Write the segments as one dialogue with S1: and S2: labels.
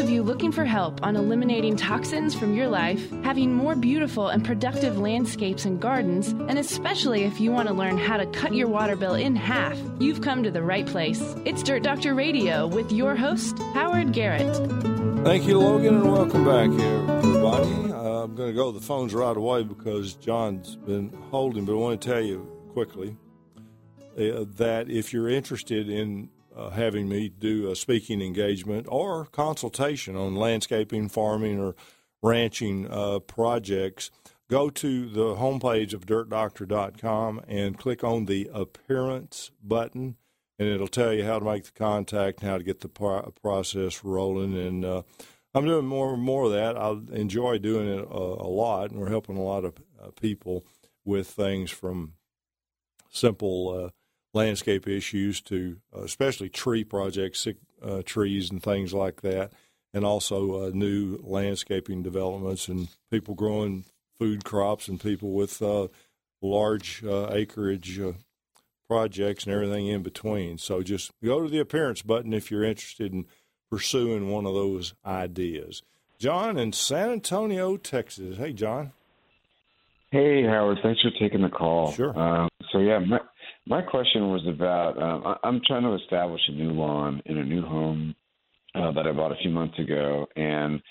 S1: of you looking for help on eliminating toxins from your life, having more beautiful and productive landscapes and gardens, and especially if you want to learn how to cut your water bill in half, you've come to the right place. It's Dirt Doctor Radio with your host, Howard Garrett.
S2: Thank you, Logan, and welcome back here, everybody. I'm going to go to the phones right away because John's been holding, but I want to tell you quickly that if you're interested in having me do a speaking engagement or consultation on landscaping, farming, or ranching projects, go to the homepage of dirtdoctor.com and click on the Appearance button, and it'll tell you how to make the contact and how to get the process rolling. And I'm doing more and more of that. I enjoy doing it a lot, and we're helping a lot of people with things from simple landscape issues to especially tree projects, sick trees and things like that, and also new landscaping developments and people growing food crops and people with large acreage projects and everything in between. So just go to the Appearance button if you're interested in pursuing one of those ideas. John in San Antonio, Texas. Hey, John.
S3: Hey, Howard. Thanks for taking the call.
S2: Sure.
S3: My question was about I'm trying to establish a new lawn in a new home that I bought a few months ago, and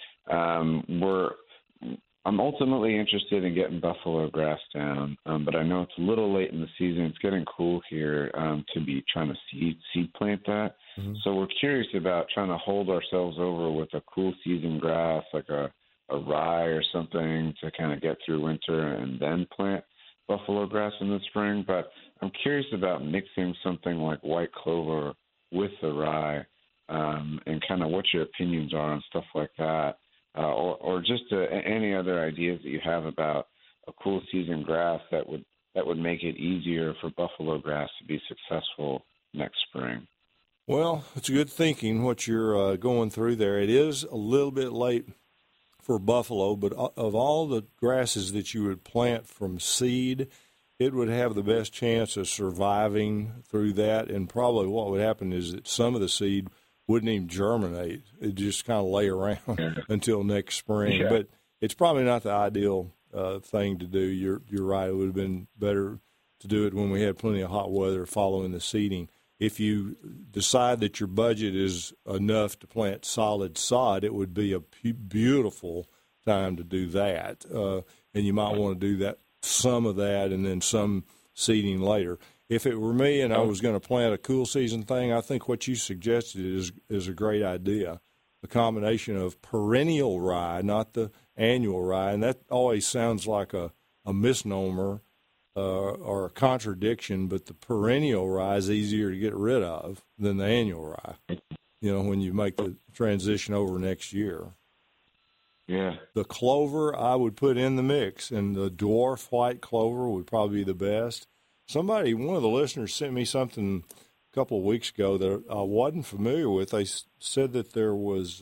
S3: I'm ultimately interested in getting buffalo grass down, but I know it's a little late in the season. It's getting cool here to be trying to seed plant that. Mm-hmm. So we're curious about trying to hold ourselves over with a cool season grass like a rye or something to kind of get through winter and then plant buffalo grass in the spring. But I'm curious about mixing something like white clover with the rye and kind of what your opinions are on stuff like that. Or just any other ideas that you have about a cool season grass that would make it easier for buffalo grass to be successful next spring.
S2: Well, it's good thinking what you're going through there. It is a little bit late for buffalo, but of all the grasses that you would plant from seed, it would have the best chance of surviving through that. And probably what would happen is that some of the seed wouldn't even germinate. It just kind of lay around until next spring. Yeah. But it's probably not the ideal thing to do. You're right. It would have been better to do it when we had plenty of hot weather following the seeding. If you decide that your budget is enough to plant solid sod, it would be a beautiful time to do that. And you might want to do that, some of that, and then some seeding later. If it were me and I was going to plant a cool season thing, I think what you suggested is a great idea. A combination of perennial rye, not the annual rye, and that always sounds like a misnomer or a contradiction, but the perennial rye is easier to get rid of than the annual rye, when you make the transition over next year.
S3: Yeah.
S2: The clover I would put in the mix, and the dwarf white clover would probably be the best. One of the listeners sent me something a couple of weeks ago that I wasn't familiar with. They said that there was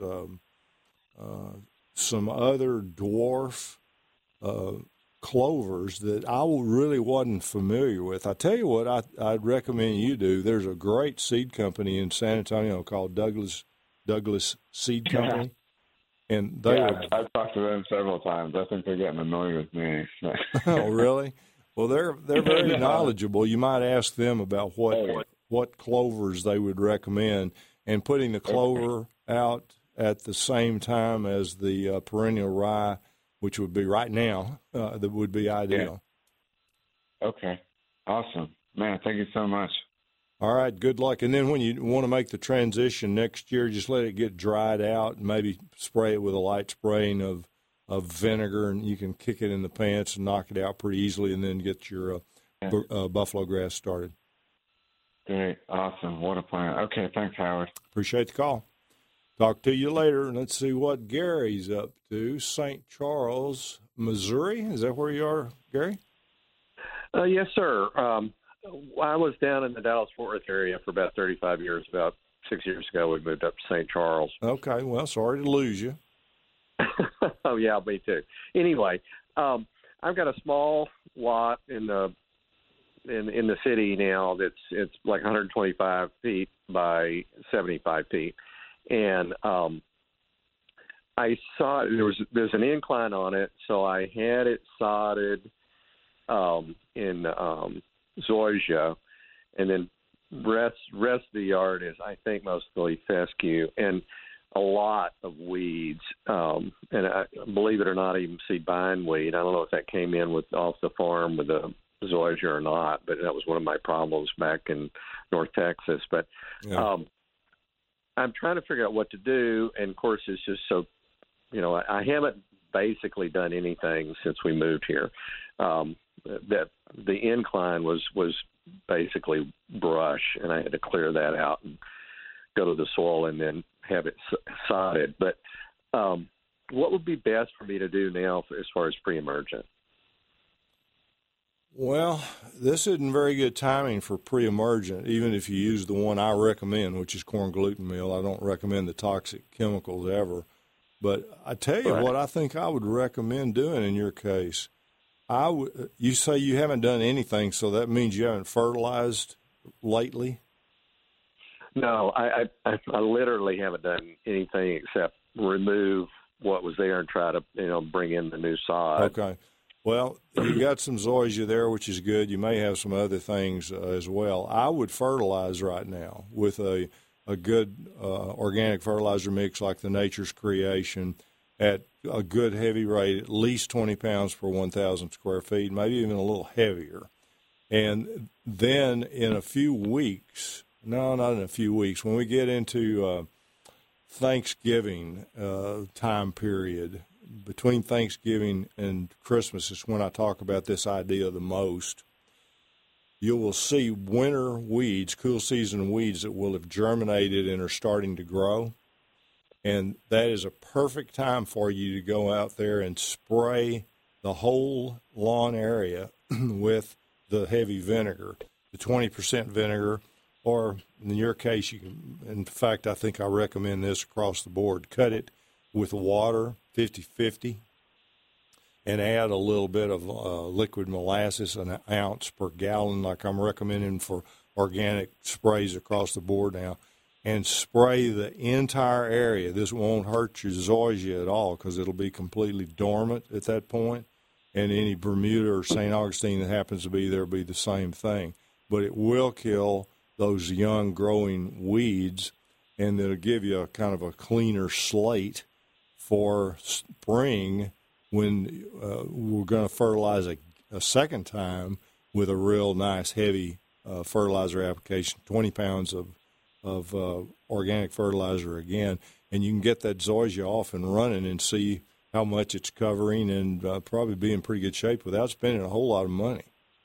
S2: some other dwarf clovers that I really wasn't familiar with. I tell you what I'd recommend you do. There's a great seed company in San Antonio called Douglas Seed Company. And
S3: I've talked to them several times. I think they're getting annoyed with me.
S2: Oh, really? Well, they're very knowledgeable. You might ask them about what clovers they would recommend, and putting the clover out at the same time as the perennial rye, which would be right now, that would be ideal.
S3: Yeah. Okay. Awesome. Man, thank you so much.
S2: All right, good luck. And then when you want to make the transition next year, just let it get dried out and maybe spray it with a light spraying of vinegar, and you can kick it in the pants and knock it out pretty easily, and then get your buffalo grass started.
S3: Great. Awesome. What a plan. Okay, thanks, Howard.
S2: Appreciate the call. Talk to you later. Let's see what Gary's up to. St. Charles, Missouri. Is that where you are, Gary?
S4: Yes, sir. I was down in the Dallas-Fort Worth area for about 35 years. About 6 years ago, we moved up to St. Charles.
S2: Okay. Well, sorry to lose you.
S4: Oh, yeah, me too. Anyway, I've got a small lot in the city now it's like 125 feet by 75 feet. And I saw there's an incline on it, so I had it sodded in zoysia, and then rest of the yard is, I think, mostly fescue and a lot of weeds, and I believe it or not, even see bindweed. I don't know if that came in off the farm with the zoysia or not, but that was one of my problems back in North Texas. But
S2: Yeah.
S4: I'm trying to figure out what to do, and of course, it's just so, I haven't basically done anything since we moved here. That the incline was basically brush, and I had to clear that out and go to the soil and then have it sodded. But what would be best for me to do now as far as pre-emergent?
S2: Well, this isn't very good timing for pre-emergent, even if you use the one I recommend, which is corn gluten meal. I don't recommend the toxic chemicals ever. But I tell you what I think I would recommend doing in your case. You say you haven't done anything, so that means you haven't fertilized lately?
S4: No, I literally haven't done anything except remove what was there and try to, bring in the new sod.
S2: Okay. Well, you got some zoysia there, which is good. You may have some other things as well. I would fertilize right now with a good organic fertilizer mix like the Nature's Creation at a good heavy rate, at least 20 pounds per 1,000 square feet, maybe even a little heavier. And then in a few weeks, no, not in a few weeks, when we get into Thanksgiving time period, between Thanksgiving and Christmas is when I talk about this idea the most. You will see winter weeds, cool season weeds that will have germinated and are starting to grow. And that is a perfect time for you to go out there and spray the whole lawn area with the heavy vinegar, the 20% vinegar, or in your case, you can, in fact, I think I recommend this across the board, cut it with water, 50-50, and add a little bit of liquid molasses, an ounce per gallon, like I'm recommending for organic sprays across the board now, and spray the entire area. This won't hurt your zoysia at all because it'll be completely dormant at that point, and any Bermuda or St. Augustine that happens to be there will be the same thing. But it will kill those young growing weeds, and it'll give you a kind of a cleaner slate for spring when we're going to fertilize a second time with a real nice heavy fertilizer application, 20 pounds of organic fertilizer again, and you can get that zoysia off and running and see how much it's covering and probably be in pretty good shape without spending a whole lot of money.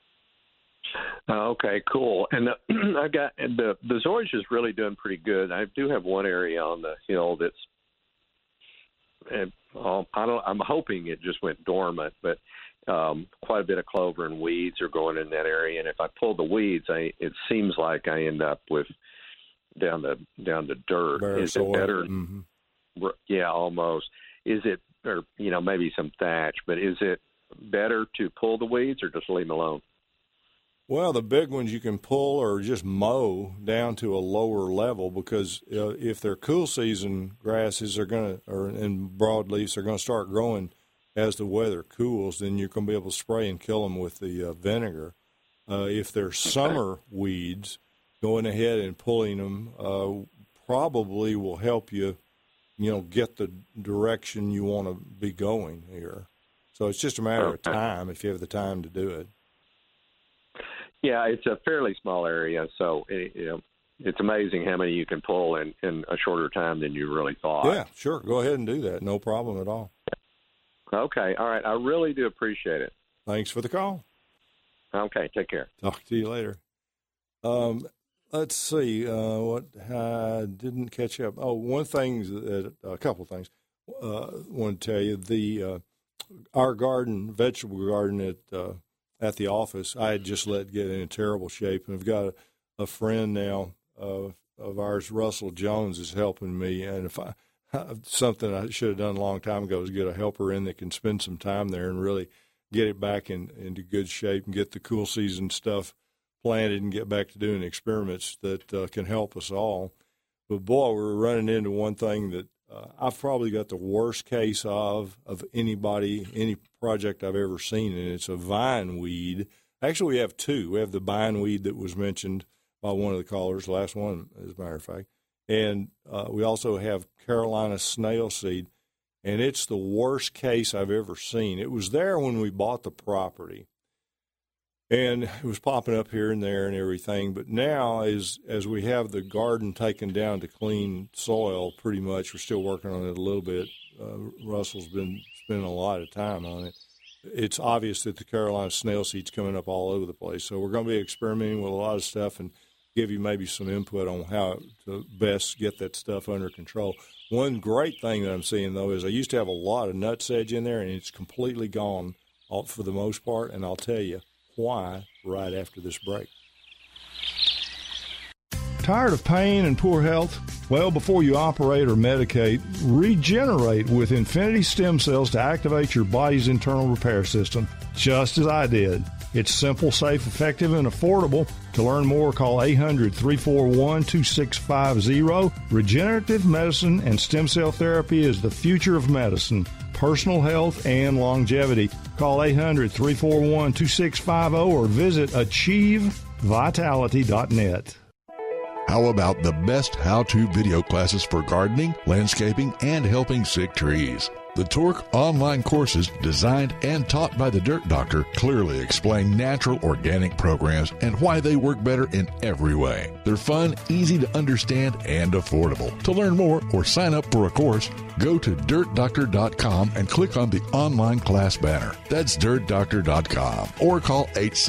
S4: Okay, cool. And I've got the zoysia is really doing pretty good. I do have one area on the hill that's, and I'm hoping it just went dormant, but quite a bit of clover and weeds are going in that area. And if I pull the weeds, it seems like I end up with down the dirt.
S2: Bare
S4: Is
S2: soil.
S4: it better?
S2: Mm-hmm.
S4: Yeah, almost. Is it, or maybe some thatch, but is it better to pull the weeds or just leave them alone?
S2: Well, the big ones you can pull or just mow down to a lower level because if they're cool season grasses are and broadleafs are going to start growing as the weather cools, then you're going to be able to spray and kill them with the vinegar. If they're summer weeds, going ahead and pulling them probably will help you, get the direction you want to be going here. So it's just a matter of time if you have the time to do it.
S4: Yeah, it's a fairly small area, so it's amazing how many you can pull in a shorter time than you really thought.
S2: Yeah, sure. Go ahead and do that. No problem at all.
S4: Okay. All right. I really do appreciate it.
S2: Thanks for the call.
S4: Okay. Take care.
S2: Talk to you later. Let's see what I didn't catch up. Oh, one thing, a couple of things. I want to tell you our vegetable garden at the office, I had just let get in terrible shape, and I've got a friend now of ours, Russell Jones, is helping me. And if something I should have done a long time ago is get a helper in that can spend some time there and really get it back into good shape and get the cool season stuff planted and get back to doing experiments that can help us all. But boy, we're running into one thing that I've probably got the worst case of anybody, any project I've ever seen, and it's a vine weed. Actually, we have two. We have the bindweed that was mentioned by one of the callers, the last one, as a matter of fact. And we also have Carolina snail seed, and it's the worst case I've ever seen. It was there when we bought the property, and it was popping up here and there and everything. But now, as we have the garden taken down to clean soil, pretty much, we're still working on it a little bit. Russell's been spending a lot of time on it. It's obvious that the Carolina snail seed's coming up all over the place. So we're going to be experimenting with a lot of stuff and give you maybe some input on how to best get that stuff under control. One great thing that I'm seeing, though, is I used to have a lot of nutsedge in there, and it's completely gone for the most part, and I'll tell you why right after this break.
S5: Tired of pain and poor health? Well, before you operate or medicate, regenerate with Infinity Stem Cells to activate your body's internal repair system, just as I did. It's simple, safe, effective, and affordable. To learn more, call 800-341-2650. Regenerative medicine and stem cell therapy is the future of medicine, personal health, and longevity. Call 800-341-2650 or visit achievevitality.net.
S6: How about the best how-to video classes for gardening, landscaping, and helping sick trees? The Torque online courses, designed and taught by the Dirt Doctor, clearly explain natural organic programs and why they work better in every way. They're fun, easy to understand, and affordable. To learn more or sign up for a course, go to dirtdoctor.com and click on the online class banner. That's dirtdoctor.com or call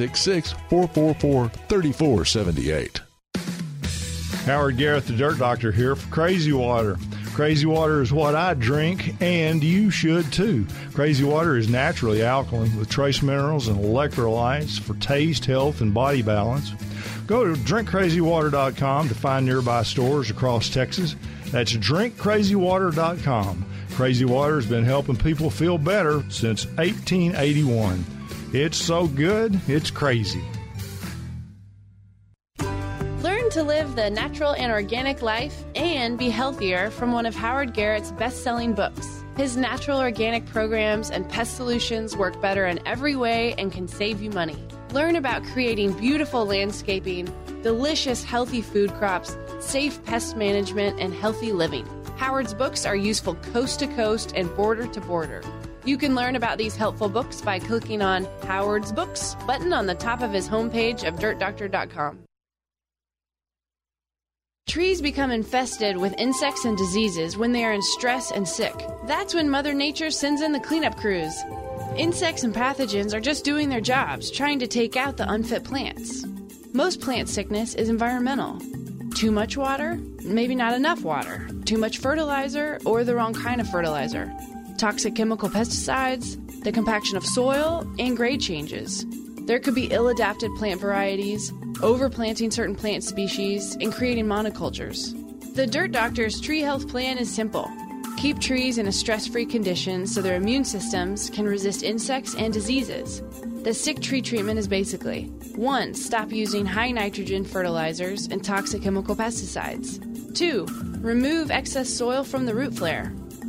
S6: 866-444-3478.
S5: Howard Garrett, the Dirt Doctor, here for Crazy Water. Crazy Water is what I drink, and you should too. Crazy Water is naturally alkaline with trace minerals and electrolytes for taste, health, and body balance. Go to drinkcrazywater.com to find nearby stores across Texas. That's drinkcrazywater.com. Crazy Water has been helping people feel better since 1881. It's so good, it's crazy.
S1: Learn to live the natural and organic life and be healthier from one of Howard Garrett's best-selling books. His natural organic programs and pest solutions work better in every way and can save you money. Learn about creating beautiful landscaping, delicious healthy food crops, safe pest management, and healthy living. Howard's books are useful coast to coast and border to border. You can learn about these helpful books by clicking on Howard's Books button on the top of his homepage of dirtdoctor.com. Trees become infested with insects and diseases when they are in stress and sick. That's when Mother Nature sends in the cleanup crews. Insects and pathogens are just doing their jobs, trying to take out the unfit plants. Most plant sickness is environmental. Too much water, maybe not enough water. Too much fertilizer or the wrong kind of fertilizer. Toxic chemical pesticides, the compaction of soil, and grade changes. There could be ill-adapted plant varieties, overplanting certain plant species, and creating monocultures. The Dirt Doctor's tree health plan is simple. Keep trees in a stress-free condition so their immune systems can resist insects and diseases. The sick tree treatment is basically 1. Stop using high nitrogen fertilizers and toxic chemical pesticides. 2. Remove excess soil from the root flare.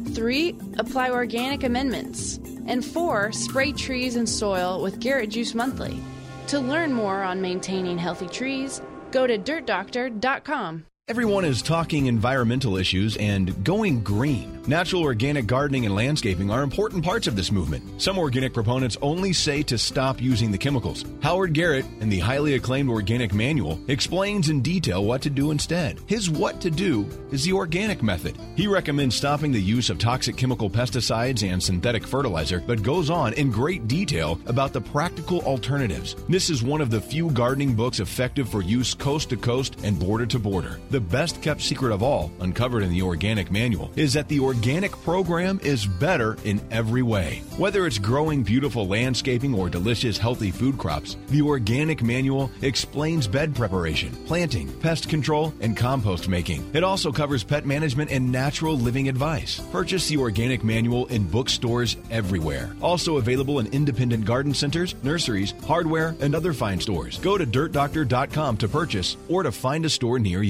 S1: 3. Apply organic amendments. And 4. Spray trees and soil with Garrett Juice Monthly. To learn more on maintaining healthy trees, go to dirtdoctor.com.
S7: Everyone is talking environmental issues and going green. Natural organic gardening and landscaping are important parts of this movement. Some organic proponents only say to stop using the chemicals. Howard Garrett, in the highly acclaimed Organic Manual, explains in detail what to do instead. His what to do is the organic method. He recommends stopping the use of toxic chemical pesticides and synthetic fertilizer, but goes on in great detail about the practical alternatives. This is one of the few gardening books effective for use coast to coast and border to border. The best kept secret of all, uncovered in the Organic Manual, is that the organic program is better in every way. Whether it's growing beautiful landscaping or delicious healthy food crops, the Organic Manual explains bed preparation, planting, pest control, and compost making. It also covers pet management and natural living advice. Purchase the Organic Manual in bookstores everywhere. Also available in independent garden centers, nurseries, hardware, and other fine stores. Go to dirtdoctor.com to purchase or to find a store near you.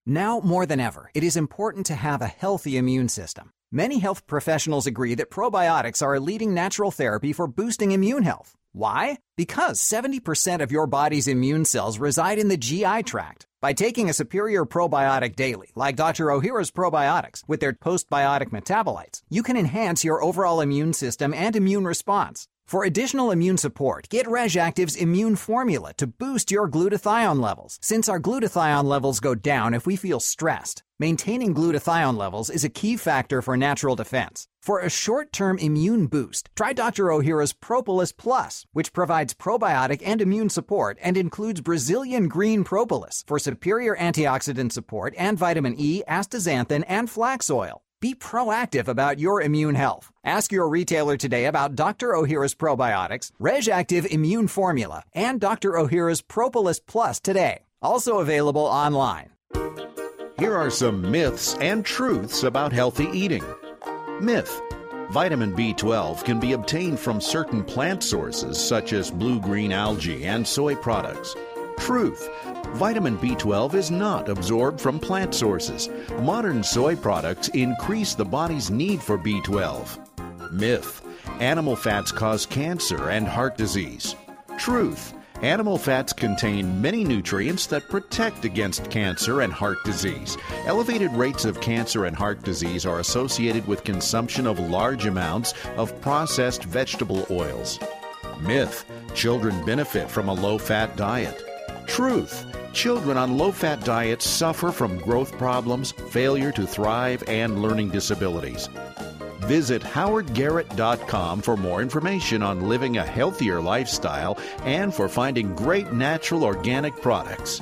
S8: Now more than ever, it is important to have a healthy immune system. Many health professionals agree that probiotics are a leading natural therapy for boosting immune health. Why? Because 70% of your body's immune cells reside in the GI tract. By taking a superior probiotic daily, like Dr. Ohhira's probiotics, with their postbiotic metabolites, you can enhance your overall immune system and immune response. For additional immune support, get RegActive's Immune Formula to boost your glutathione levels, since our glutathione levels go down if we feel stressed. Maintaining glutathione levels is a key factor for natural defense. For a short-term immune boost, try Dr. Ohhira's Propolis Plus, which provides probiotic and immune support and includes Brazilian green propolis for superior antioxidant support and vitamin E, astaxanthin, and flax oil. Be proactive about your immune health. Ask your retailer today about Dr. Ohhira's probiotics, RegActive Immune Formula, and Dr. Ohhira's Propolis Plus today. Also available online.
S9: Here are some myths and truths about healthy eating. Myth: vitamin B12 can be obtained from certain plant sources such as blue-green algae and soy products. Truth: vitamin B12 is not absorbed from plant sources. Modern soy products increase the body's need for B12. Myth: animal fats cause cancer and heart disease. Truth: animal fats contain many nutrients that protect against cancer and heart disease. Elevated rates of cancer and heart disease are associated with consumption of large amounts of processed vegetable oils. Myth: children benefit from a low-fat diet. Truth: children on low-fat diets suffer from growth problems, failure to thrive, and learning disabilities. Visit howardgarrett.com for more information on living a healthier lifestyle and for finding great natural organic products.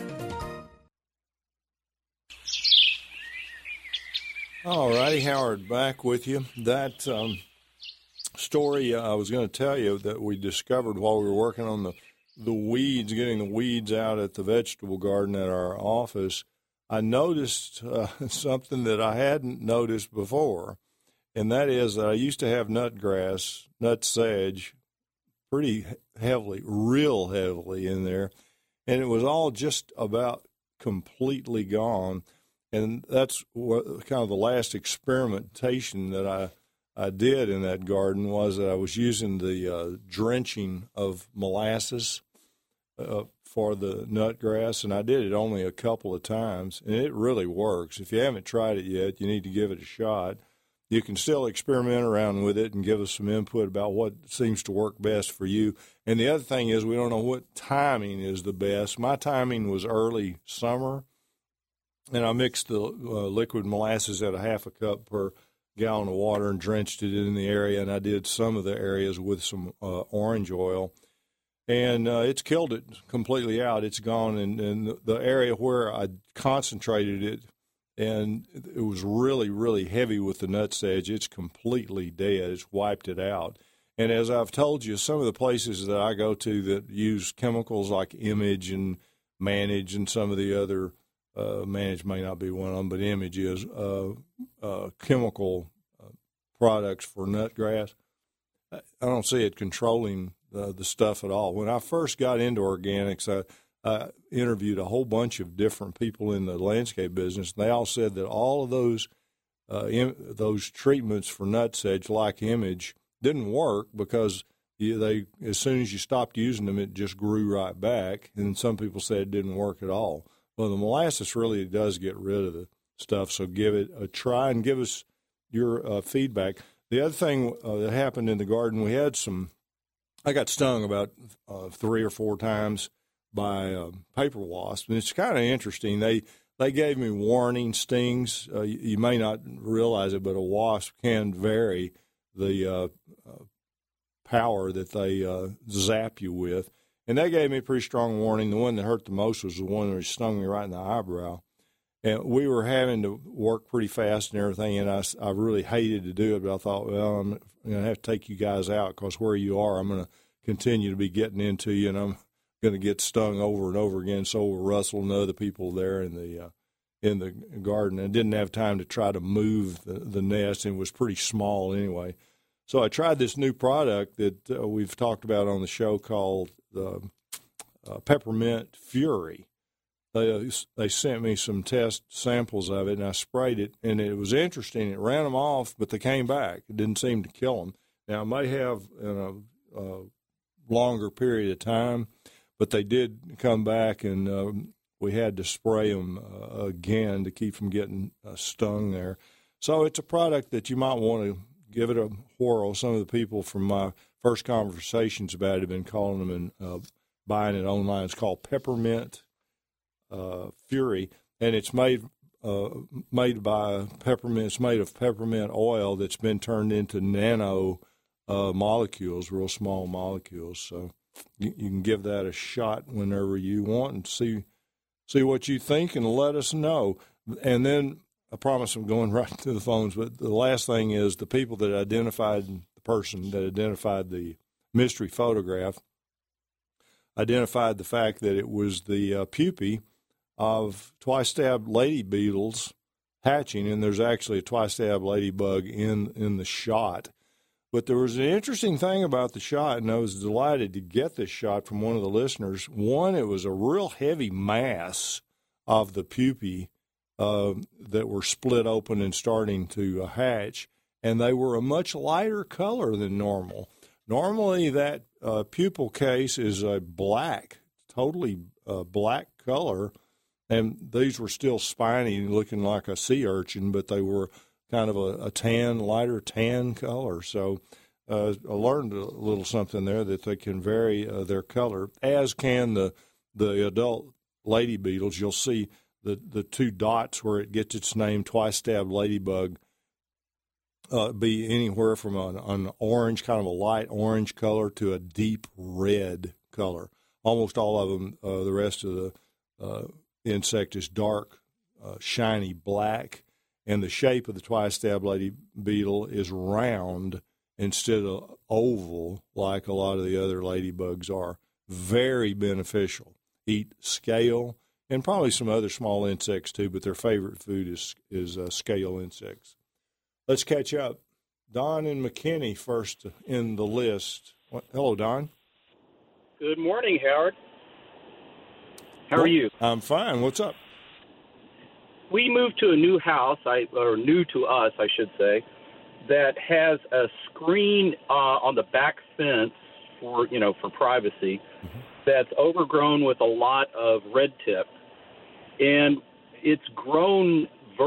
S2: All righty, Howard, back with you. That story I was going to tell you that we discovered while we were working on the weeds, getting the weeds out at the vegetable garden at our office, I noticed something that I hadn't noticed before. And that is that I used to have nutgrass, nut sedge, pretty heavily, real heavily in there. And it was all just about completely gone. And that's what kind of the last experimentation that I did in that garden was that I was using the drenching of molasses for the nutgrass. And I did it only a couple of times. And it really works. If you haven't tried it yet, you need to give it a shot. You can still experiment around with it and give us some input about what seems to work best for you. And the other thing is we don't know what timing is the best. My timing was early summer, and I mixed the liquid molasses at a half a cup per gallon of water and drenched it in the area, and I did some of the areas with some orange oil. And it's killed it completely out. It's gone, and the area where I concentrated it, and it was really, really heavy with the nut sedge. It's completely dead. It's wiped it out. And as I've told you, some of the places that I go to that use chemicals like Image and Manage and some of the other, Manage may not be one of them, but Image is chemical products for nutgrass. I don't see it controlling the stuff at all. When I first got into organics, I interviewed a whole bunch of different people in the landscape business, and they all said that all of those treatments for nut sedge, like Image, didn't work because as soon as you stopped using them, it just grew right back. And some people said it didn't work at all. Well, the molasses really does get rid of the stuff, so give it a try and give us your feedback. The other thing that happened in the garden, I got stung about 3 or 4 times by paper wasp, and it's kind of interesting. They gave me warning stings. You may not realize it, but a wasp can vary the power that they zap you with. And they gave me a pretty strong warning. The one that hurt the most was the one that stung me right in the eyebrow. And we were having to work pretty fast and everything, and I really hated to do it, but I thought, well, I'm going to have to take you guys out because where you are, I'm going to continue to be getting into you, and I'm going to get stung over and over again. So will Russell and other people there in the garden. I didn't have time to try to move the nest, and it was pretty small anyway. So I tried this new product that we've talked about on the show called the Peppermint Fury, they sent me some test samples of it, and I sprayed it, and it was interesting. It ran them off, but they came back. It didn't seem to kill them. Now, it may have in a longer period of time, but they did come back, and we had to spray them again to keep from getting stung there. So it's a product that you might want to give it a whirl. Some of the people from my first conversations about it have been calling them and buying it online. It's called Peppermint Fury, and it's made by peppermint. It's made of peppermint oil that's been turned into nano molecules, real small molecules. So you can give that a shot whenever you want and see what you think and let us know. And then I promise I'm going right to the phones, but the last thing is the people that identified the person that identified the mystery photograph identified the fact that it was the pupae of twice-stabbed lady beetles hatching, and there's actually a twice-stabbed ladybug in the shot. But there was an interesting thing about the shot, and I was delighted to get this shot from one of the listeners. One, it was a real heavy mass of the pupae that were split open and starting to hatch, and they were a much lighter color than normal. Normally, that pupal case is a black, totally black color, and these were still spiny, looking like a sea urchin, but they were kind of a tan, lighter tan color. So I learned a little something there that they can vary their color, as can the adult lady beetles. You'll see the two dots where it gets its name, twice-stabbed ladybug, be anywhere from an orange, kind of a light orange color, to a deep red color. Almost all of them, the rest of the insect is dark, shiny black, and the shape of the twice-stabbed lady beetle is round instead of oval like a lot of the other ladybugs are. Very beneficial. Eat scale and probably some other small insects too, but their favorite food is scale insects. Let's catch up. Don and McKinney first in the list. Hello, Don.
S10: Good morning, Howard. How are you?
S2: I'm fine. What's up?
S10: We moved to a new house, or new to us, I should say, that has a screen on the back fence for privacy, that's overgrown with a lot of red tip, and it's grown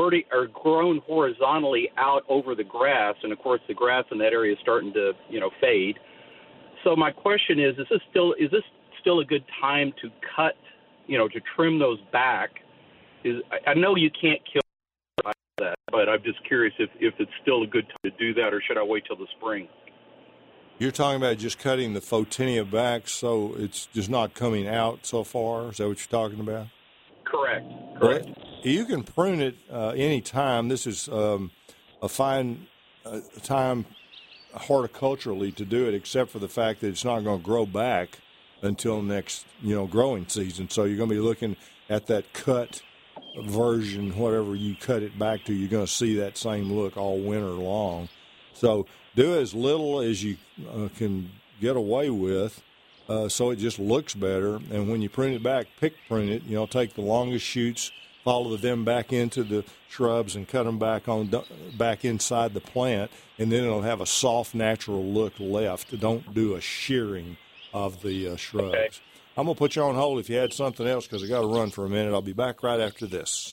S10: horizontally out over the grass, and of course the grass in that area is starting to fade. So my question is this still a good time to cut, to trim those back? I know you can't kill that, but I'm just curious if it's still a good time to do that, or should I wait till the spring?
S2: You're talking about just cutting the Photinia back so it's just not coming out so far? Is that what you're talking about?
S10: Correct.
S2: Well, you can prune it any time. This is a fine time horticulturally to do it, except for the fact that it's not going to grow back until next growing season. So you're going to be looking at that cut version, whatever you cut it back to. You're going to see that same look all winter long. So do as little as you can get away with, so it just looks better. And when you prune it back, prune it. Take the longest shoots, follow them back into the shrubs, and cut them back inside the plant, and then it'll have a soft, natural look left. Don't do a shearing of the shrubs. Okay. I'm going to put you on hold if you had something else, because I got to run for a minute. I'll be back right after this.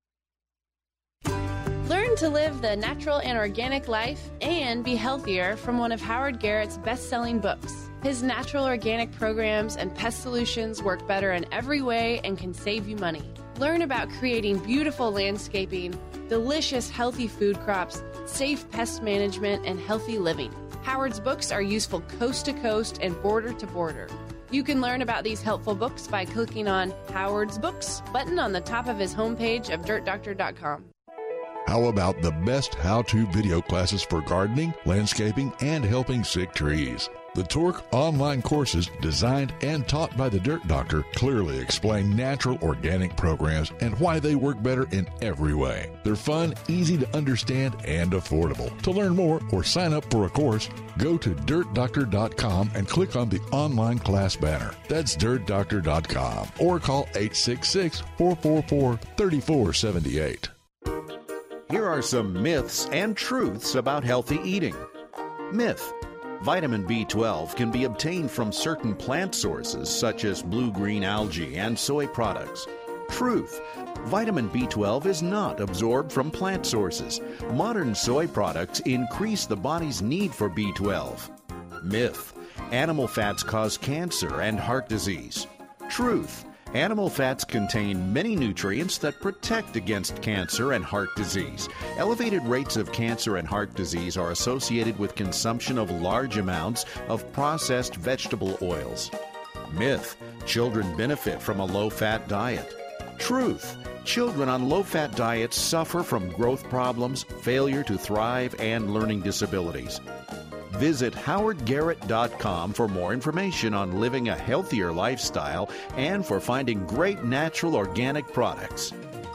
S1: Learn to live the natural and organic life and be healthier from one of Howard Garrett's best-selling books. His natural organic programs and pest solutions work better in every way and can save you money. Learn about creating beautiful landscaping, delicious healthy food crops, safe pest management, and healthy living. Howard's books are useful coast to coast and border to border. You can learn about these helpful books by clicking on Howard's Books button on the top of his homepage of DirtDoctor.com.
S6: How about the best how-to video classes for gardening, landscaping, and helping sick trees? The Torque online courses, designed and taught by the Dirt Doctor, clearly explain natural organic programs and why they work better in every way. They're fun, easy to understand, and affordable. To learn more or sign up for a course, go to dirtdoctor.com and click on the online class banner. That's dirtdoctor.com, or call 866-444-3478.
S9: Here are some myths and truths about healthy eating. Myth: vitamin B12 can be obtained from certain plant sources such as blue-green algae and soy products. Truth: vitamin B12 is not absorbed from plant sources. Modern soy products increase the body's need for B12. Myth: animal fats cause cancer and heart disease. Truth: animal fats contain many nutrients that protect against cancer and heart disease. Elevated rates of cancer and heart disease are associated with consumption of large amounts of processed vegetable oils. Myth: children benefit from a low-fat diet. Truth: children on low-fat diets suffer from growth problems, failure to thrive, and learning disabilities. Visit howardgarrett.com for more information on living a healthier lifestyle and for finding great natural organic products.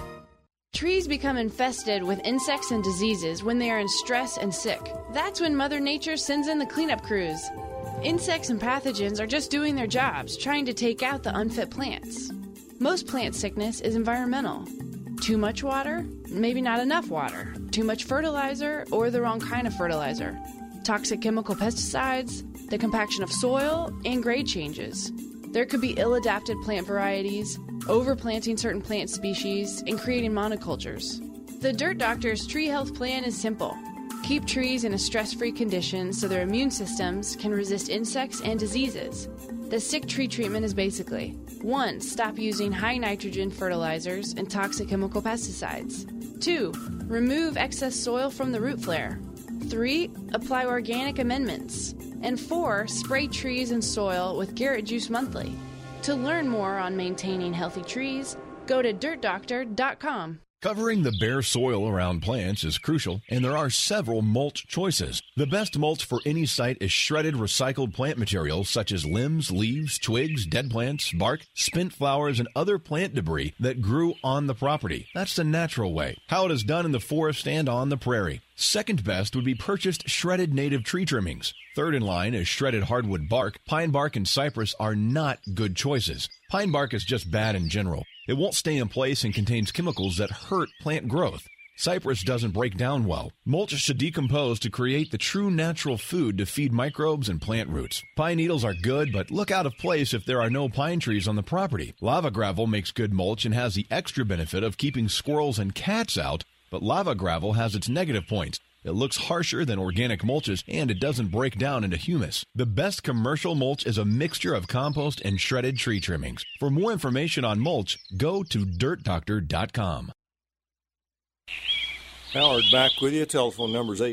S1: Trees become infested with insects and diseases when they are in stress and sick. That's when Mother Nature sends in the cleanup crews. Insects and pathogens are just doing their jobs, trying to take out the unfit plants. Most plant sickness is environmental. Too much water, maybe not enough water. Too much fertilizer or the wrong kind of fertilizer. Toxic chemical pesticides, the compaction of soil, and grade changes. There could be ill-adapted plant varieties, overplanting certain plant species, and creating monocultures. The Dirt Doctor's tree health plan is simple. Keep trees in a stress-free condition so their immune systems can resist insects and diseases. The sick tree treatment is basically 1. Stop using high nitrogen fertilizers and toxic chemical pesticides. 2. Remove excess soil from the root flare. 3. Apply organic amendments. And 4. Spray trees and soil with Garrett Juice monthly. To learn more on maintaining healthy trees, go to dirtdoctor.com.
S7: Covering the bare soil around plants is crucial, and there are several mulch choices. The best mulch for any site is shredded recycled plant materials such as limbs, leaves, twigs, dead plants, bark, spent flowers, and other plant debris that grew on the property. That's the natural way, how it is done in the forest and on the prairie. Second best would be purchased shredded native tree trimmings. Third in line is shredded hardwood bark. Pine bark and cypress are not good choices. Pine bark is just bad in general. It won't stay in place and contains chemicals that hurt plant growth. Cypress doesn't break down well. Mulch should decompose to create the true natural food to feed microbes and plant roots. Pine needles are good, but look out of place if there are no pine trees on the property. Lava gravel makes good mulch and has the extra benefit of keeping squirrels and cats out, but lava gravel has its negative points. It looks harsher than organic mulches, and it doesn't break down into humus. The best commercial mulch is a mixture of compost and shredded tree trimmings. For more information on mulch, go to dirtdoctor.com.
S2: Howard back with you. Telephone number is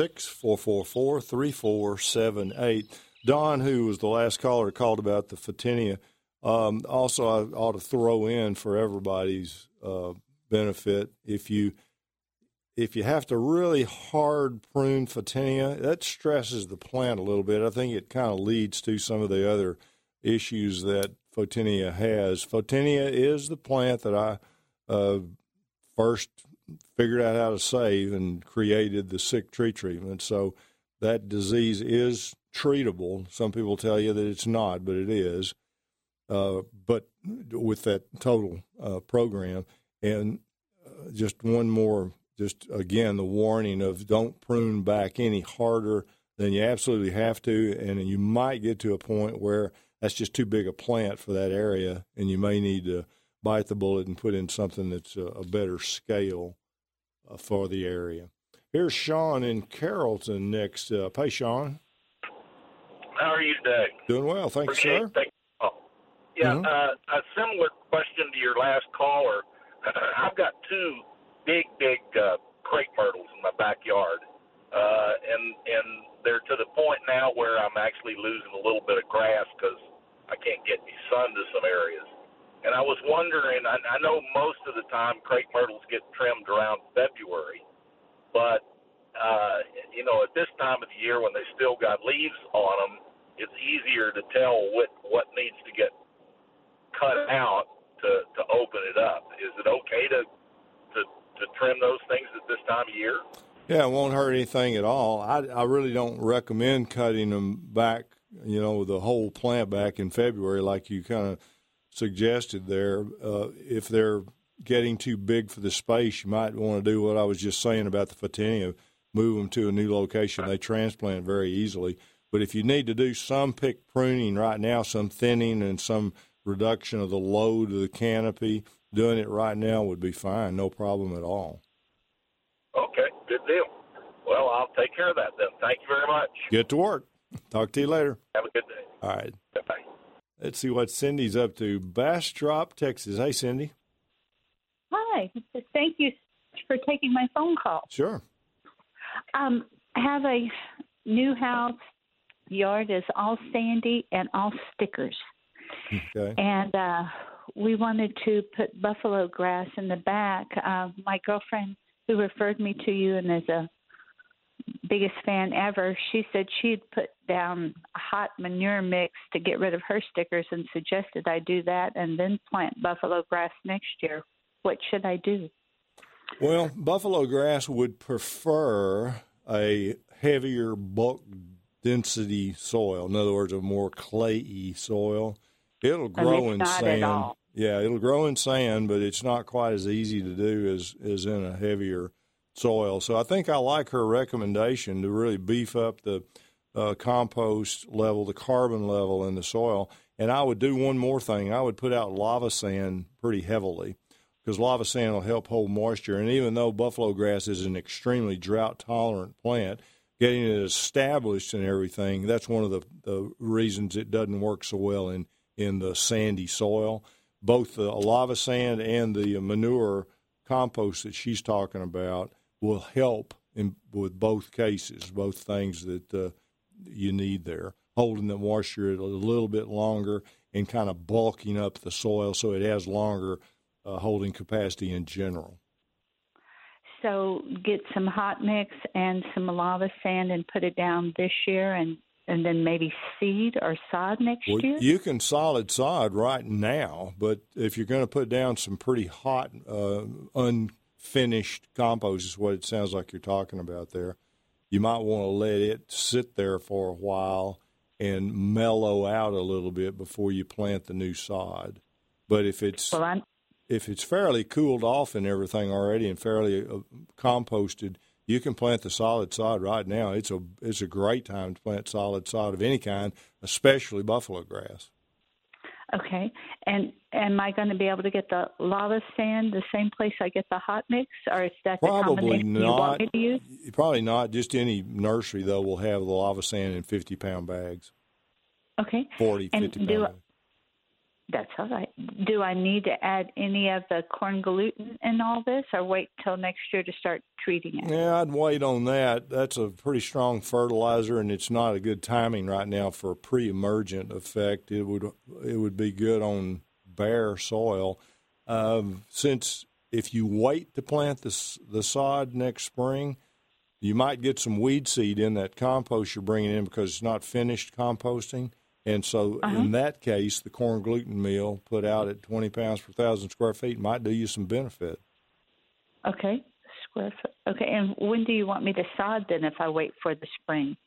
S2: 866-444-3478. Don, who was the last caller, called about the Photinia. Also, I ought to throw in for everybody's benefit, if you have to really hard prune Photinia, that stresses the plant a little bit. I think it kind of leads to some of the other issues that Photinia has. Photinia is the plant that I first figured out how to save and created the sick tree treatment. So that disease is treatable. Some people tell you that it's not, but it is. But with that total program. And just one more. Just, again, the warning of don't prune back any harder than you absolutely have to, and you might get to a point where that's just too big a plant for that area, and you may need to bite the bullet and put in something that's a better scale for the area. Here's Sean in Carrollton next up. Hey, Sean.
S11: How are you today?
S2: Doing well. Thank you, sir.
S11: A similar question to your last caller. I've got two big crepe myrtles in my backyard, and they're to the point now where I'm actually losing a little bit of grass because I can't get any sun to some areas. And I was wondering, I know most of the time crepe myrtles get trimmed around February, but at this time of the year when they still got leaves on them, it's easier to tell what needs to get cut out to open it up. Is it okay to trim those things at this time of year?
S2: Yeah, it won't hurt anything at all. I really don't recommend cutting them back, the whole plant back in February like you kind of suggested there. If they're getting too big for the space, you might want to do what I was just saying about the Photinia, move them to a new location. They transplant very easily. But if you need to do some pick pruning right now, some thinning and some reduction of the load of the canopy, doing it right now would be fine, no problem at all.
S11: Okay, good deal. Well, I'll take care of that then. Thank you very much.
S2: Get to work. Talk to you later.
S11: Have a good day.
S2: All right.
S11: Bye.
S2: Let's see what Cindy's up to. Bastrop, Texas. Hey, Cindy.
S12: Hi. Thank you for taking my phone call.
S2: Sure.
S12: I have a new house. Yard is all sandy and all stickers.
S2: Okay.
S12: And we wanted to put buffalo grass in the back. My girlfriend, who referred me to you and is a biggest fan ever, she said she'd put down a hot manure mix to get rid of her stickers and suggested I do that and then plant buffalo grass next year. What should I do?
S2: Well, buffalo grass would prefer a heavier bulk density soil. In other words, a more clayey soil. It'll grow in sand. Yeah, it'll grow in sand, but it's not quite as easy to do as in a heavier soil. So I think I like her recommendation to really beef up the compost level, the carbon level in the soil. And I would do one more thing. I would put out lava sand pretty heavily because lava sand will help hold moisture. And even though buffalo grass is an extremely drought-tolerant plant, getting it established and everything, that's one of the reasons it doesn't work so well in the sandy soil. Both the lava sand and the manure compost that she's talking about will help with both cases, both things that you need there, holding the moisture a little bit longer and kind of bulking up the soil so it has longer holding capacity in general.
S12: So get some hot mix and some lava sand and put it down this year and then maybe seed or sod next year?
S2: You can solid sod right now, but if you're going to put down some pretty hot, unfinished compost is what it sounds like you're talking about there, you might want to let it sit there for a while and mellow out a little bit before you plant the new sod. But if it's fairly cooled off and everything already and fairly composted, you can plant the solid sod right now. It's a great time to plant solid sod of any kind, especially buffalo grass.
S12: Okay. And am I going to be able to get the lava sand the same place I get the hot mix, or is that the combination you want me to use?
S2: Probably not. Just any nursery, though, will have the lava sand in 50-pound bags.
S12: Okay.
S2: 40, 50-pound bags.
S12: That's all right. Do I need to add any of the corn gluten in all this, or wait till next year to start treating it?
S2: Yeah, I'd wait on that. That's a pretty strong fertilizer, and it's not a good timing right now for a pre-emergent effect. It would be good on bare soil. Since if you wait to plant the sod next spring, you might get some weed seed in that compost you're bringing in because it's not finished composting. And so in that case, the corn gluten meal put out at 20 pounds per 1,000 square feet might do you some benefit.
S12: Okay, square foot. Okay, and when do you want me to sod then if I wait for the spring?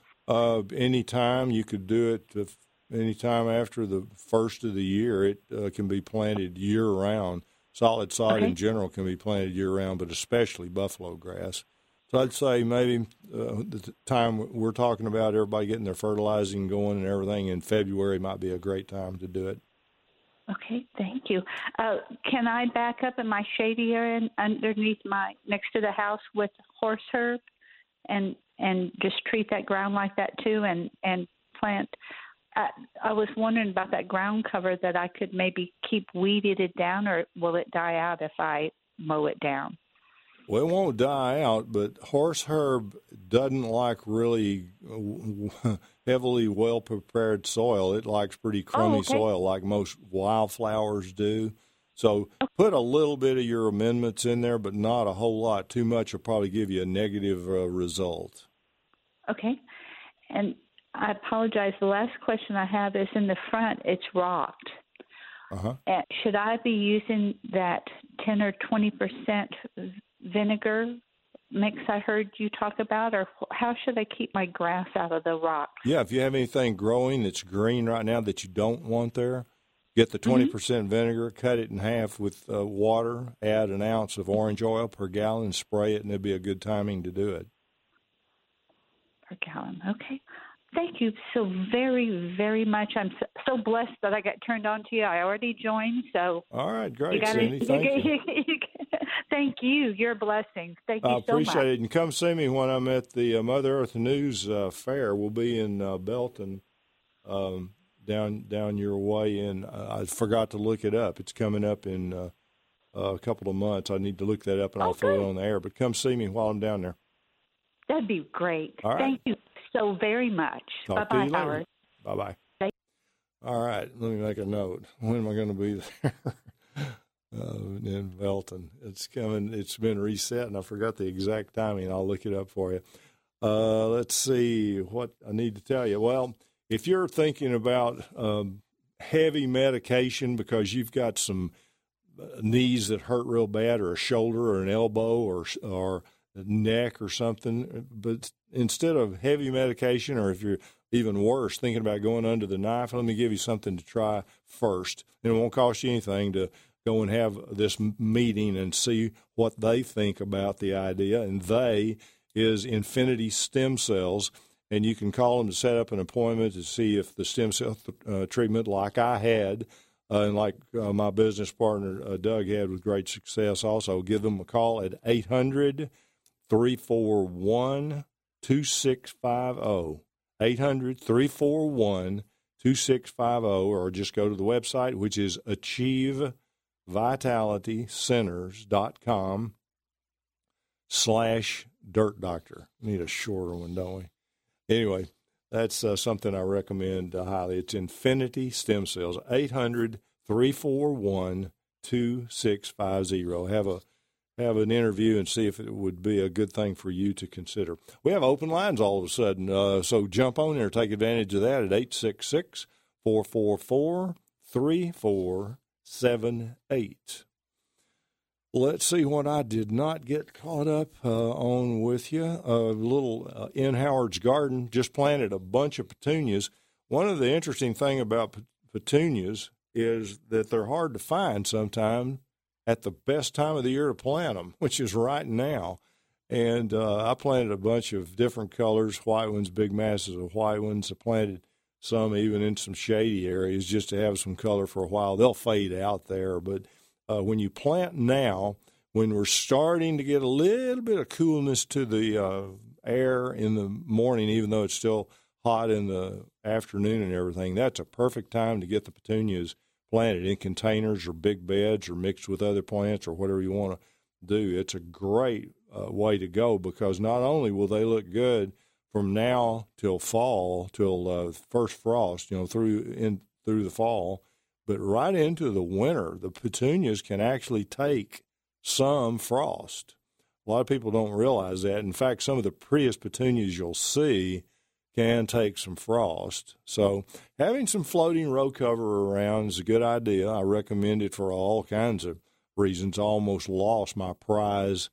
S2: Anytime. You could do it anytime after the first of the year. It can be planted year-round. Solid sod in general can be planted year-round, but especially buffalo grass. So I'd say maybe the time we're talking about everybody getting their fertilizing going and everything in February might be a great time to do it.
S12: Okay, thank you. Can I back up in my shady area underneath next to the house with horseherb and just treat that ground like that too and plant? I was wondering about that ground cover that I could maybe keep weeded it down, or will it die out if I mow it down?
S2: Well, it won't die out, but horseherb doesn't like really heavily well-prepared soil. It likes pretty crummy soil like most wildflowers do. So put a little bit of your amendments in there, but not a whole lot. Too much will probably give you a negative result.
S12: Okay. And I apologize. The last question I have is in the front. It's rocked.
S2: Uh-huh.
S12: Should I be using that 10 or 20% vinegar mix I heard you talk about, or how should I keep my grass out of the rocks?
S2: Yeah, if you have anything growing that's green right now that you don't want there, get the 20% vinegar, cut it in half with water, add an ounce of orange oil per gallon, spray it, and it'll be a good timing to do it.
S12: Per gallon, okay. Thank you so very, very much. I'm so blessed that I got turned on to you. I already joined, so.
S2: All right, great, Cindy. Thank you.
S12: Thank you. You're a blessing. Thank you so much.
S2: I appreciate it. And come see me when I'm at the Mother Earth News Fair. We'll be in Belton, down your way. And I forgot to look it up. It's coming up in a couple of months. I need to look that up, and I'll throw it on the air. But come see me while I'm down there.
S12: That'd be great.
S2: All right.
S12: Thank you so very much.
S2: Talk
S12: Bye-bye,
S2: to you later.
S12: Howard.
S2: Bye-bye. All right, let me make a note. When am I going to be there? In Belton. It's coming. It's been reset, and I forgot the exact timing. I'll look it up for you. Let's see what I need to tell you. Well, if you're thinking about heavy medication because you've got some knees that hurt real bad, or a shoulder or an elbow or neck or something, but instead of heavy medication, or if you're even worse, thinking about going under the knife, let me give you something to try first. And it won't cost you anything to go and have this meeting and see what they think about the idea. And they is Infinity Stem Cells. And you can call them to set up an appointment to see if the stem cell treatment, like I had, and like my business partner Doug had with great success also, give them a call at 800-341-2650. 800-341-2650, or just go to the website, which is achievevitalitycenters.com/dirtdoctor. Need a shorter one, don't we? Anyway, that's something I recommend highly. It's Infinity Stem Cells, 800-341-2650. Have an interview and see if it would be a good thing for you to consider. We have open lines all of a sudden, so jump on there, take advantage of that at 866-444-3478. Let's see what I did not get caught up on with you. A little in Howard's garden, just planted a bunch of petunias. One of the interesting things about petunias is that they're hard to find sometimes at the best time of the year to plant them, which is right now. And I planted a bunch of different colors, white ones, big masses of white ones. I planted some even in some shady areas just to have some color for a while. They'll fade out there. But when you plant now, when we're starting to get a little bit of coolness to the air in the morning, even though it's still hot in the afternoon and everything, that's a perfect time to get the petunias planted in containers or big beds or mixed with other plants or whatever you want to do. It's a great way to go, because not only will they look good from now till fall, till first frost, through the fall, but right into the winter, the petunias can actually take some frost. A lot of people don't realize that. In fact, some of the prettiest petunias you'll see can take some frost. So having some floating row cover around is a good idea. I recommend it for all kinds of reasons. I almost lost my prize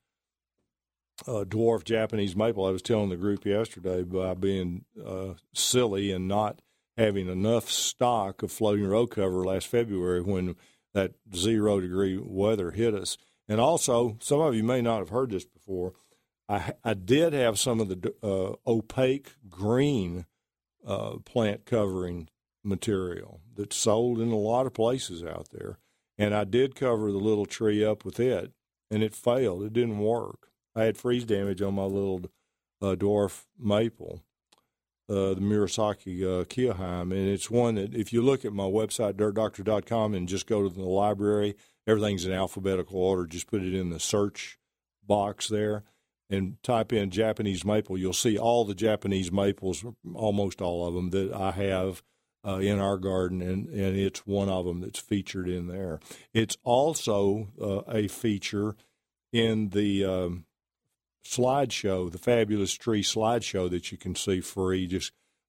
S2: dwarf Japanese maple. I was telling the group yesterday by being silly and not having enough stock of floating row cover last February when that 0-degree weather hit us. And also, some of you may not have heard this before, I did have some of the opaque green plant covering material that's sold in a lot of places out there. And I did cover the little tree up with it, and it failed. It didn't work. I had freeze damage on my little dwarf maple, the Murasaki Kiyohime. And it's one that if you look at my website, dirtdoctor.com, and just go to the library, everything's in alphabetical order. Just put it in the search box there and type in Japanese maple. You'll see all the Japanese maples, almost all of them, that I have in our garden, and it's one of them that's featured in there. It's also a feature in the slideshow, the Fabulous Tree slideshow that you can see free. Just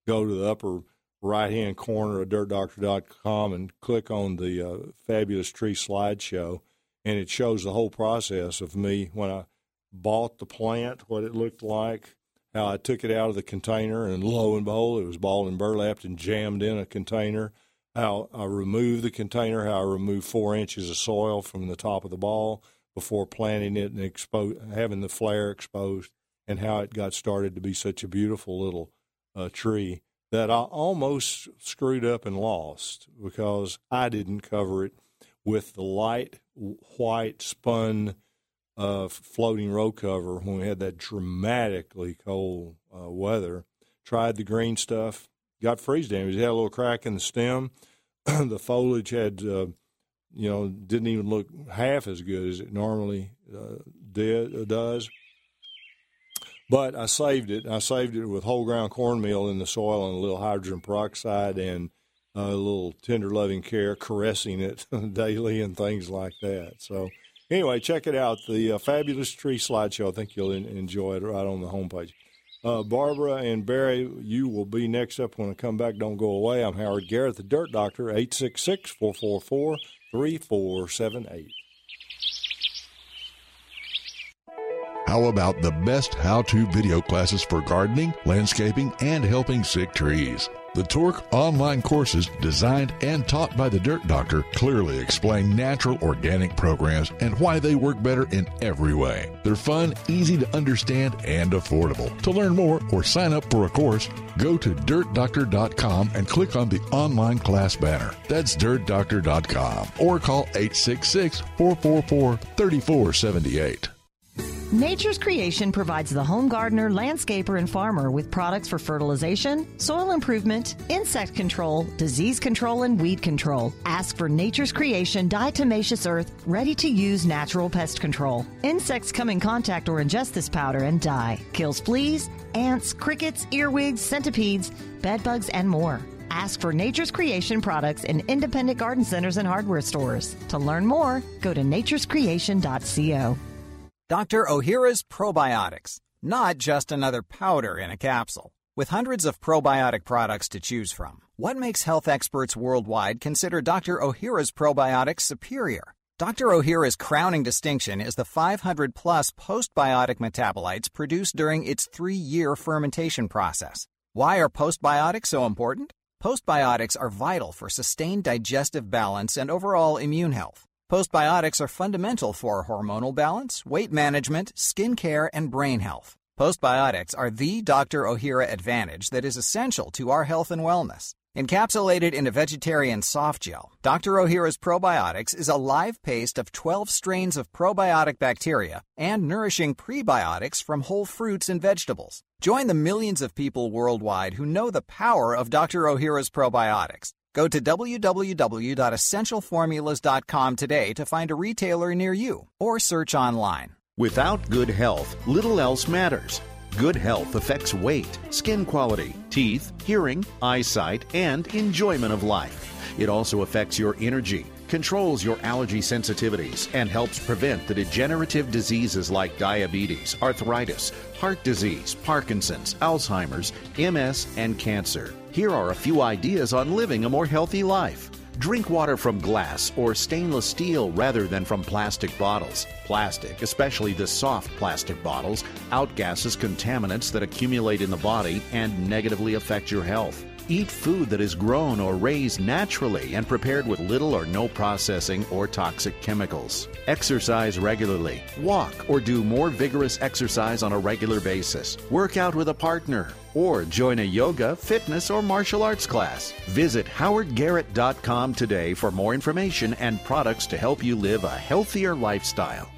S2: go to the upper right-hand corner of DirtDoctor.com and click on the Fabulous Tree slideshow, and it shows the whole process of me when I bought the plant, what it looked like, how I took it out of the container, and lo and behold, it was balled and burlapped and jammed in a container, how I removed the container, how I removed 4 inches of soil from the top of the ball before planting it and having the flare exposed, and how it got started to be such a beautiful little tree that I almost screwed up and lost because I didn't cover it with the light white spun floating row cover when we had that dramatically cold weather. Tried the green stuff, got freeze damage. It had a little crack in the stem. The foliage had, didn't even look half as good as it normally does. But I saved it. I saved it with whole ground cornmeal in the soil and a little hydrogen peroxide and a little tender loving care, caressing it daily and things like that. So anyway, check it out, the Fabulous Tree slideshow. I think you'll enjoy it right on the homepage. Barbara and Barry, you will be next up when I come back. Don't go away. I'm Howard Garrett, the Dirt Doctor, 866-444-3478.
S6: How about the best how-to video classes for gardening, landscaping, and helping sick trees? The Torque online courses, designed and taught by the Dirt Doctor, clearly explain natural organic programs and why they work better in every way. They're fun, easy to understand, and affordable. To learn more or sign up for a course, go to DirtDoctor.com and click on the online class banner. That's DirtDoctor.com or call 866-444-3478.
S13: Nature's Creation provides the home gardener, landscaper, and farmer with products for fertilization, soil improvement, insect control, disease control, and weed control. Ask for Nature's Creation diatomaceous earth, ready-to-use natural pest control. Insects come in contact or ingest this powder and die. Kills fleas, ants, crickets, earwigs, centipedes, bedbugs, and more. Ask for Nature's Creation products in independent garden centers and hardware stores. To learn more, go to naturescreation.co.
S8: Dr. Ohhira's Probiotics, not just another powder in a capsule. With hundreds of probiotic products to choose from, what makes health experts worldwide consider Dr. Ohhira's Probiotics superior? Dr. Ohhira's crowning distinction is the 500-plus postbiotic metabolites produced during its 3-year fermentation process. Why are postbiotics so important? Postbiotics are vital for sustained digestive balance and overall immune health. Postbiotics are fundamental for hormonal balance, weight management, skin care, and brain health. Postbiotics are the Dr. Ohhira advantage that is essential to our health and wellness. Encapsulated in a vegetarian soft gel, Dr. Ohhira's Probiotics is a live paste of 12 strains of probiotic bacteria and nourishing prebiotics from whole fruits and vegetables. Join the millions of people worldwide who know the power of Dr. Ohhira's Probiotics. Go to www.essentialformulas.com today to find a retailer near you or search online.
S9: Without good health, little else matters. Good health affects weight, skin quality, teeth, hearing, eyesight, and enjoyment of life. It also affects your energy, controls your allergy sensitivities, and helps prevent the degenerative diseases like diabetes, arthritis, heart disease, Parkinson's, Alzheimer's, MS, and cancer. Here are a few ideas on living a more healthy life. Drink water from glass or stainless steel rather than from plastic bottles. Plastic, especially the soft plastic bottles, outgasses contaminants that accumulate in the body and negatively affect your health. Eat food that is grown or raised naturally and prepared with little or no processing or toxic chemicals. Exercise regularly. Walk or do more vigorous exercise on a regular basis. Work out with a partner or join a yoga, fitness, or martial arts class. Visit howardgarrett.com today for more information and products to help you live a healthier lifestyle.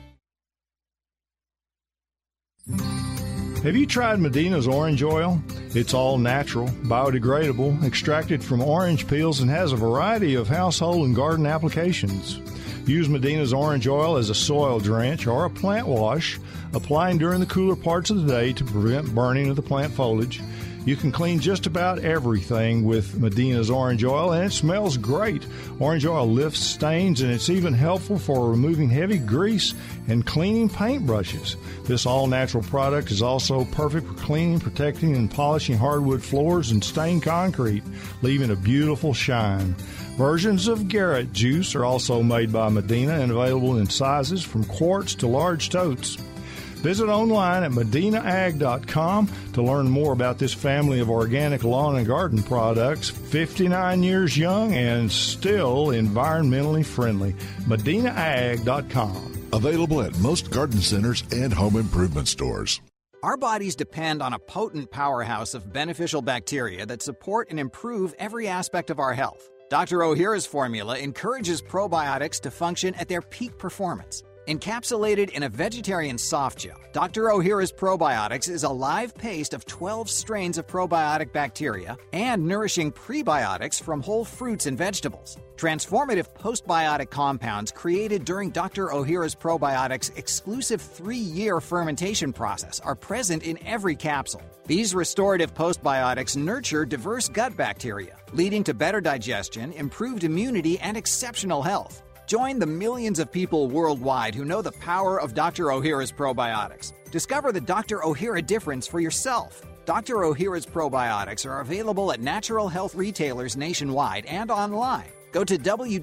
S5: Have you tried Medina's orange oil? It's all natural, biodegradable, extracted from orange peels, and has a variety of household and garden applications. Use Medina's orange oil as a soil drench or a plant wash, applying during the cooler parts of the day to prevent burning of the plant foliage. You can clean just about everything with Medina's orange oil, and it smells great. Orange oil lifts stains, and it's even helpful for removing heavy grease and cleaning paintbrushes. This all-natural product is also perfect for cleaning, protecting, and polishing hardwood floors and stained concrete, leaving a beautiful shine. Versions of Garrett juice are also made by Medina and available in sizes from quarts to large totes. Visit online at medinaag.com to learn more about this family of organic lawn and garden products, 59 years young and still environmentally friendly. medinaag.com.
S6: Available at most garden centers and home improvement stores.
S8: Our bodies depend on a potent powerhouse of beneficial bacteria that support and improve every aspect of our health. Dr. Ohhira's formula encourages probiotics to function at their peak performance. Encapsulated in a vegetarian soft gel, Dr. Ohhira's Probiotics is a live paste of 12 strains of probiotic bacteria and nourishing prebiotics from whole fruits and vegetables. Transformative postbiotic compounds created during Dr. Ohhira's Probiotics' exclusive 3-year fermentation process are present in every capsule. These restorative postbiotics nurture diverse gut bacteria, leading to better digestion, improved immunity, and exceptional health. Join the millions of people worldwide who know the power of Dr. Ohhira's Probiotics. Discover the Dr. Ohhira difference for yourself. Dr. Ohhira's Probiotics are available at natural health retailers nationwide and online. Go to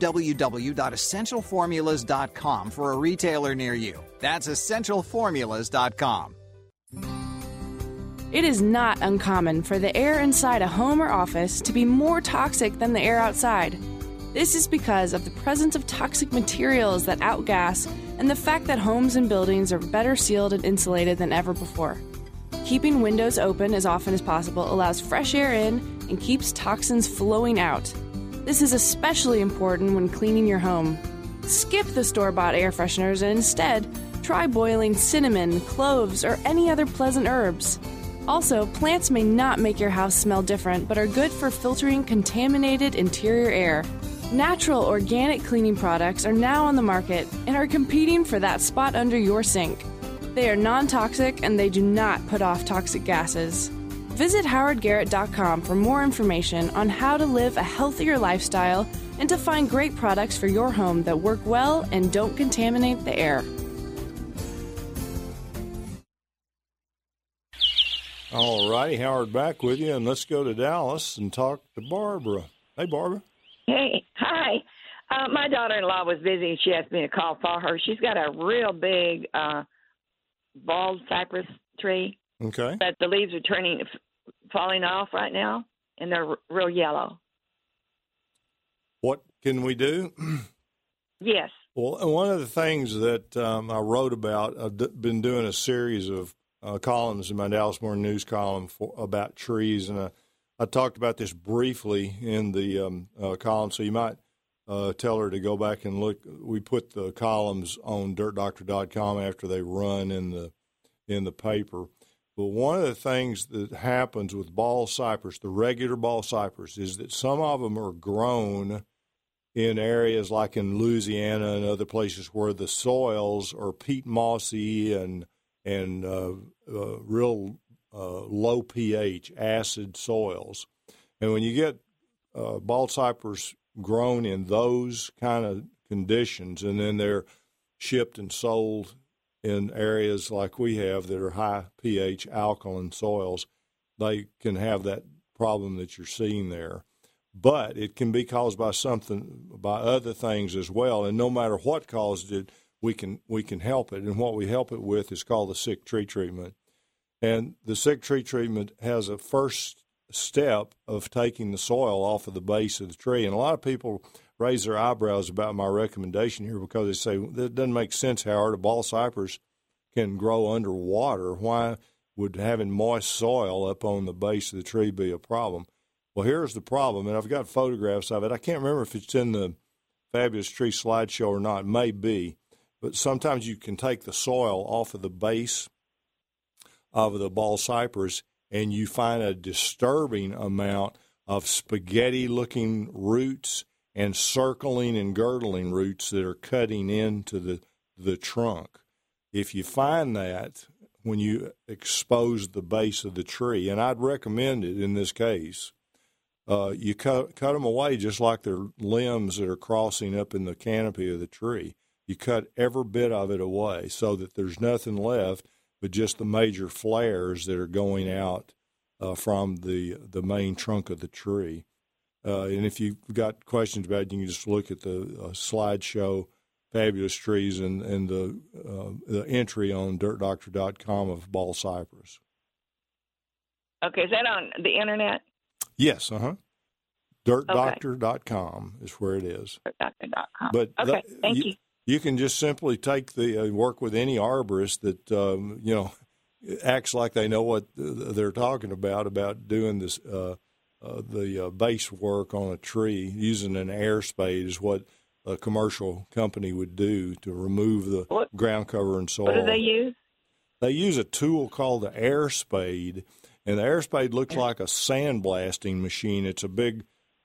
S8: www.essentialformulas.com for a retailer near you. That's essentialformulas.com.
S1: It is not uncommon for the air inside a home or office to be more toxic than the air outside. This is because of the presence of toxic materials that outgas and the fact that homes and buildings are better sealed and insulated than ever before. Keeping windows open as often as possible allows fresh air in and keeps toxins flowing out. This is especially important when cleaning your home. Skip the store-bought air fresheners and instead try boiling cinnamon, cloves, or any other pleasant herbs. Also, plants may not make your house smell different, but are good for filtering contaminated interior air. Natural organic cleaning products are now on the market and are competing for that spot under your sink. They are non-toxic and they do not put off toxic gases. Visit howardgarrett.com for more information on how to live a healthier lifestyle and to find great products for your home that work well and don't contaminate the air.
S2: All righty, Howard back with you, and let's go to Dallas and talk to Barbara. Hey, Barbara.
S14: Hey, hi. My daughter-in-law was busy, and she asked me to call for her. She's got a real big bald cypress tree.
S2: Okay.
S14: But the leaves are falling off right now, and they're real yellow.
S2: What can we do?
S14: Yes.
S2: Well, one of the things that I wrote about, I've been doing a series of columns in my Dallas Morning News column about trees, and I talked about this briefly in the column, so you might tell her to go back and look. We put the columns on dirtdoctor.com after they run in the paper. But one of the things that happens with bald cypress, the regular bald cypress, is that some of them are grown in areas like in Louisiana and other places where the soils are peat mossy and real low pH, acid soils. And when you get bald cypress grown in those kind of conditions, and then they're shipped and sold in areas like we have that are high pH alkaline soils, they can have that problem that you're seeing there. But it can be caused by other things as well. And no matter what caused it, we can help it. And what we help it with is called the sick tree treatment. And the sick tree treatment has a first step of taking the soil off of the base of the tree. And a lot of people raise their eyebrows about my recommendation here because they say, that doesn't make sense, Howard. A bald cypress can grow underwater. Why would having moist soil up on the base of the tree be a problem? Well, here's the problem, and I've got photographs of it. I can't remember if it's in the Fabulous Tree slideshow or not. It may be. But sometimes you can take the soil off of the base of the bald cypress, and you find a disturbing amount of spaghetti-looking roots and circling and girdling roots that are cutting into the trunk. If you find that, when you expose the base of the tree, and I'd recommend it in this case, you cut them away just like they're limbs that are crossing up in the canopy of the tree. You cut every bit of it away so that there's nothing left but just the major flares that are going out from the main trunk of the tree. And if you've got questions about it, you can just look at the slideshow, Fabulous Trees, and the entry on dirtdoctor.com of ball cypress.
S14: Okay, is that on the internet?
S2: Yes, dirtdoctor.com is where it is.
S14: Dirtdoctor.com.
S2: But
S14: okay, thank you.
S2: You can just simply take work with any arborist that acts like they know what they're talking about doing this the base work on a tree. Using an air spade is what a commercial company would do to remove the ground cover and soil.
S14: What do they use?
S2: They use a tool called the air spade, and the air spade looks like a sandblasting machine. It's a big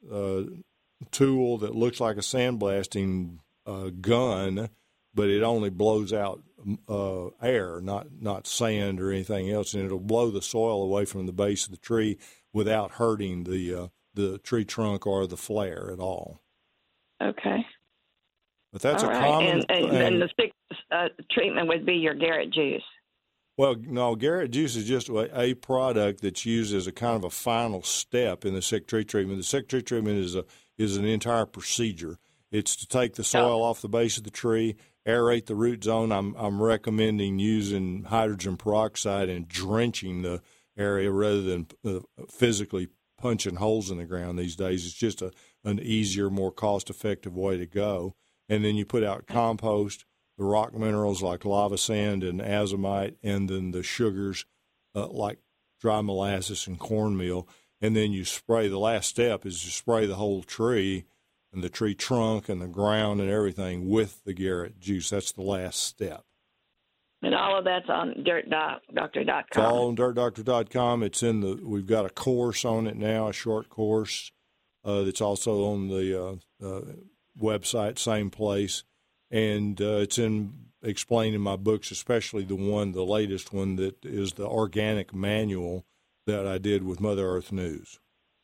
S2: tool that looks like a sandblasting gun, but it only blows out air, not sand or anything else, and it'll blow the soil away from the base of the tree without hurting the tree trunk or the flare at all.
S14: Okay.
S2: But that's
S14: all
S2: a
S14: right.
S2: common.
S14: And the sixth treatment would be your Garrett juice.
S2: Well, no, Garrett juice is just a product that's used as a kind of a final step in the sick tree treatment. The sick tree treatment is an entire procedure. It's to take the soil off the base of the tree, aerate the root zone. I'm recommending using hydrogen peroxide and drenching the area rather than physically punching holes in the ground these days. It's just an easier, more cost-effective way to go. And then you put out compost, the rock minerals like lava sand and azomite, and then the sugars like dry molasses and cornmeal. And then you spray. The last step is to spray the whole tree and the tree trunk and the ground and everything with the Garrett juice. That's the last step.
S14: And all of that's on dirtdoctor.com.
S2: It's all on dirtdoctor.com. We've got a course on it now, a short course that's also on the website, same place. And it's explained in my books, especially the latest one that is the organic manual that I did with Mother Earth News.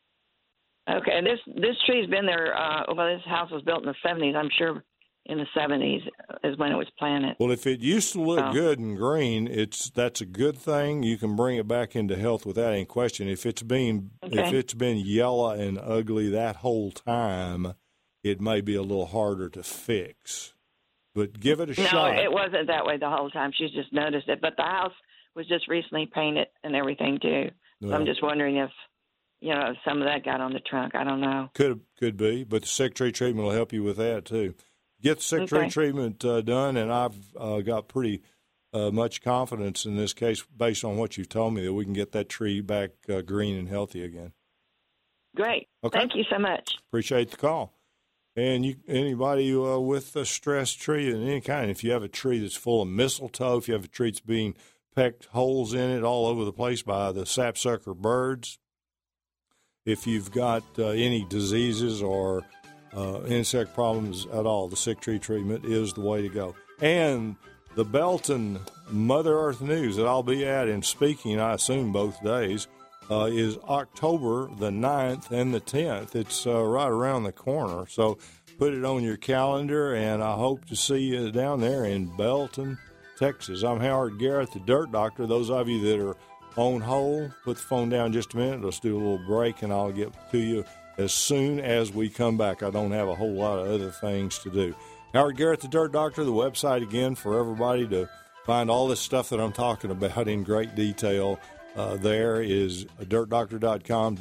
S14: Okay, this tree's been there. This house was built in the 70s. I'm sure in the 70s is when it was planted.
S2: Well, if it used to look good and green, that's a good thing. You can bring it back into health without any question. If it's been yellow and ugly that whole time, it may be a little harder to fix. But give it a shot.
S14: No, it wasn't that way the whole time. She's just noticed it. But the house was just recently painted and everything too. So I'm just wondering if some of that got on the trunk. I don't know.
S2: Could be, but the sick tree treatment will help you with that too. Get the sick tree treatment done, and I've got pretty much confidence in this case based on what you've told me that we can get that tree back green and healthy again.
S14: Great. Okay. Thank you so much.
S2: Appreciate the call. And anybody with a stressed tree of any kind, if you have a tree that's full of mistletoe, if you have a tree that's being pecked holes in it all over the place by the sapsucker birds, if you've got any diseases or insect problems at all, the sick tree treatment is the way to go. And the Belton Mother Earth News that I'll be at and speaking, I assume both days, is October the 9th and the 10th. It's right around the corner. So put it on your calendar, and I hope to see you down there in Belton, Texas. I'm Howard Garrett, the Dirt Doctor. Those of you that are on hold, put the phone down just a minute. Let's do a little break, and I'll get to you as soon as we come back. I don't have a whole lot of other things to do. Howard Garrett, the Dirt Doctor, the website again for everybody to find all this stuff that I'm talking about in great detail. There is dirtdoctor.com,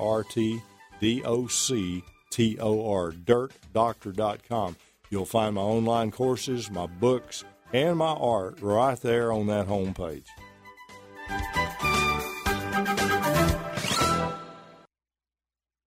S2: DIRTDOCTOR, dirtdoctor.com. You'll find my online courses, my books, and my art right there on that homepage.